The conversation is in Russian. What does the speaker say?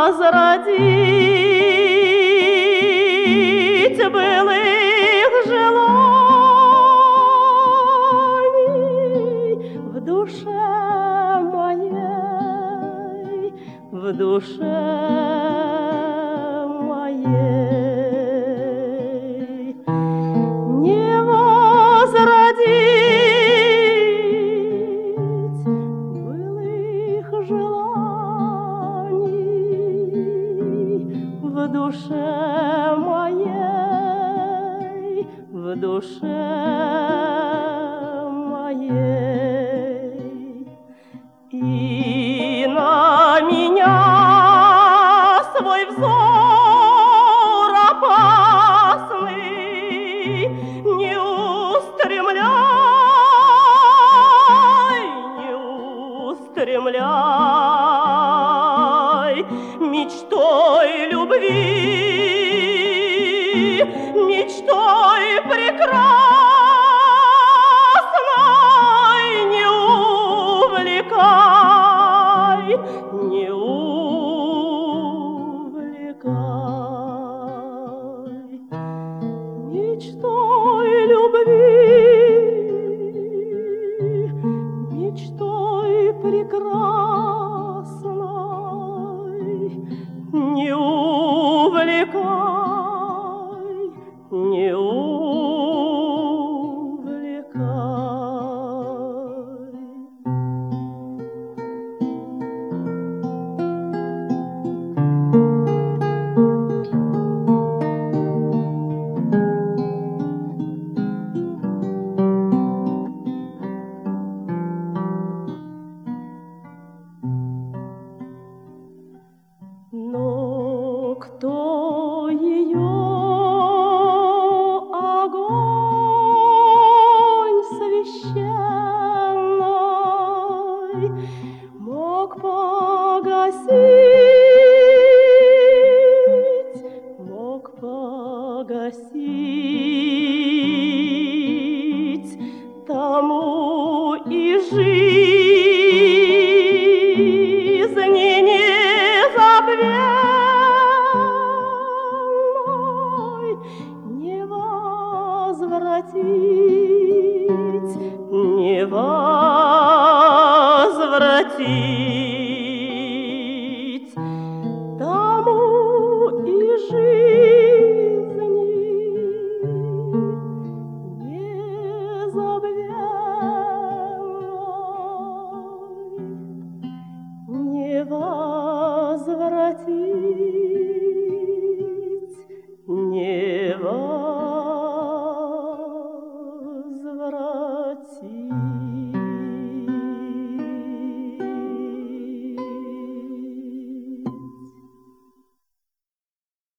возродить былых желаний в душе моей, в душе моей. Не возродить былых желаний в душе моей, в душе моей. И на меня свой взор опасный не устремляй, не устремляй мечтой любви, мечтой прекрасной не увлекай, не увлекай мечтой любви, мечтой прекрасной не увлекай, не увлекай. Но кто ее огонь священный мог погасить, мог погасить, тому и жизни незабвенной не возвратить, не возвратить, тому и жизни незабвенной не возвратить.